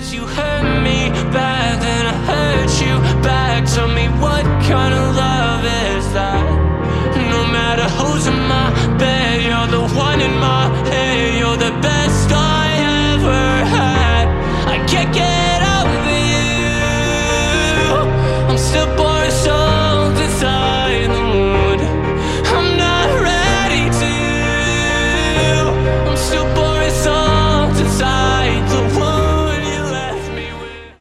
You hurt me bad, then I hurt you back. Tell me what kind of love